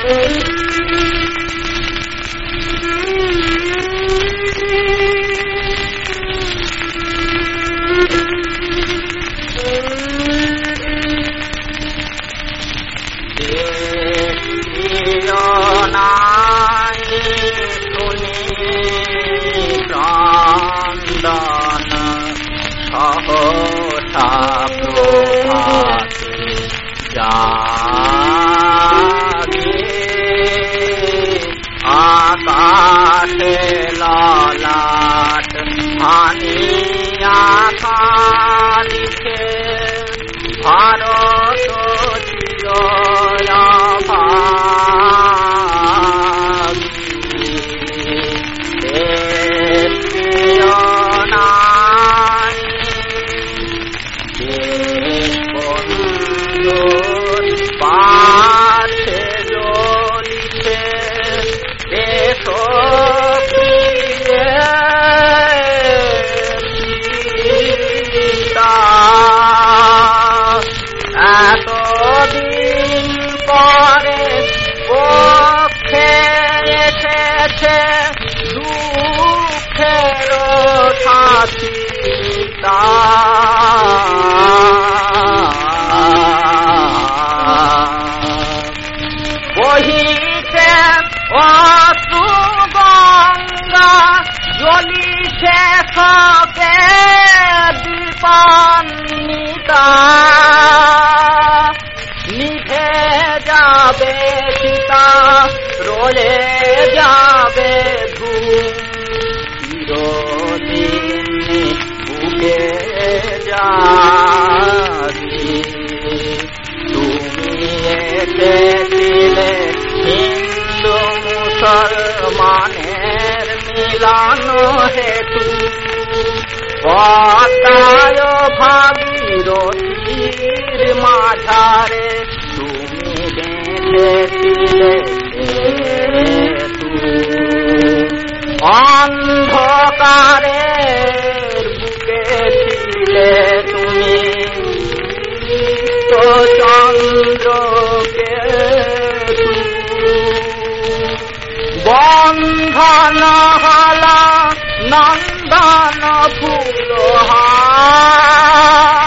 আকাশে ললাট ভানিয়া কালিছে ভারত এতদিন পরে পক্ষে এসেছে দুঃখের সাথী বহিছে অশ্রু গঙ্গা জ্বলিছে সবে দীপান্বিতা নিভে যাবে সীতা রয়ে যাবে ধূম চিরদিন বুকে যাবি তুমি এসেছিলে হিন্দু মুসলমানের মিলন হেতু পদ্মায় ভাগীরথীর মাঝারে তুমি বেঁধেছিলে সেতু অন্ধকারের বুকে ছিলে তুমি তো চন্দ্রকে বন্ধন হলা নন্দন ফুলহার